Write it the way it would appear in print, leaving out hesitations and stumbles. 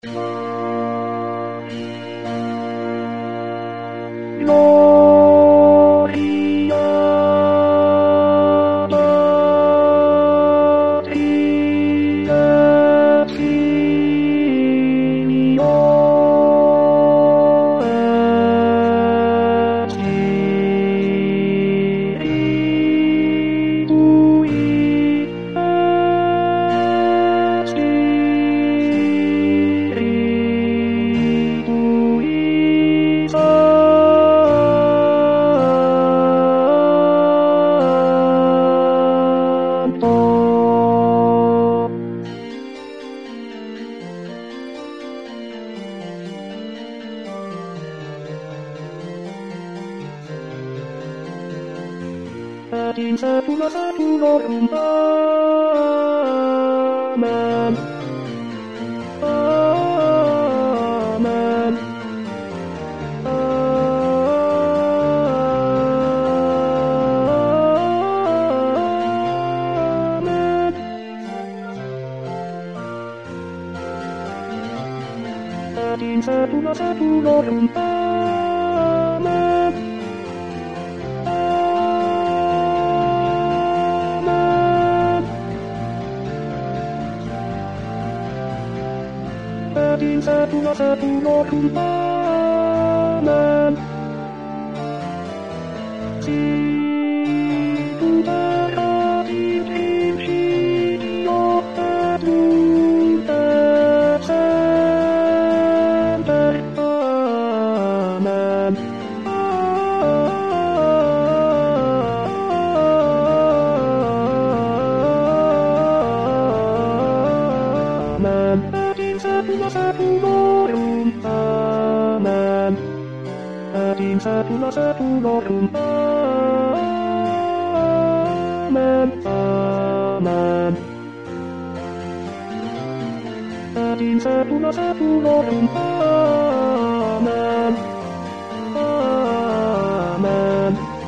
Atin satu na satu aman. Aman. Aman. Atin satu na satu aman. Atin satu na satu aman. Situ berhati hidup tak sampai aman. Aman. Atin satu na satu aman. Atin satu na satu aman. Aman. Atin satu na satu aman. Aman.